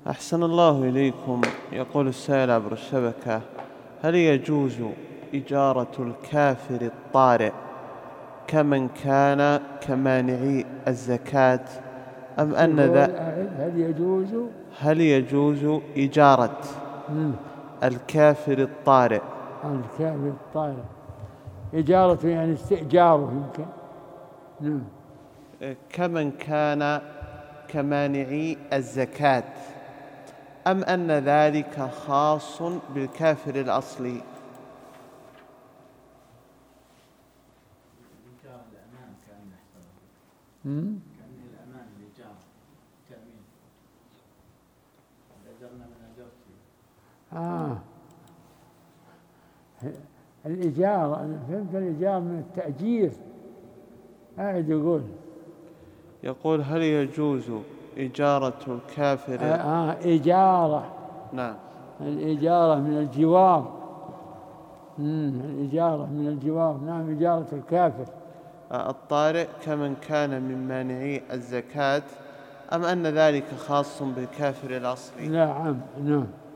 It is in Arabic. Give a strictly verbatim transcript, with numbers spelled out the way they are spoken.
أحسن الله إليكم. يقول السائل عبر الشبكة: هل يجوز إجارة الكافر الطارئ كمن كان كمانعي الزكاة، أم أن ذا هل يجوز هل يجوز إجارة الكافر الطارئ الكافر الطارئ إجارة يعني استئجاره يمكن نعم كمن كان كمانعي الزكاة، أم أن ذلك خاص بالكافر الأصلي؟ كان الأمان الإجارة تأمين أجرنا من أجرتي آه الإجارة أنا فهمت الإجارة من التأجير. أعد يقول يقول: هل يجوز إجارة الكافر آه, آه إجارة نعم الإجارة من الجوار مم. الإجارة من الجوار نعم إجارة الكافر الطارئ كمن كان من مانعي الزكاة، أم أن ذلك خاص بالكافر الأصلي؟ نعم نعم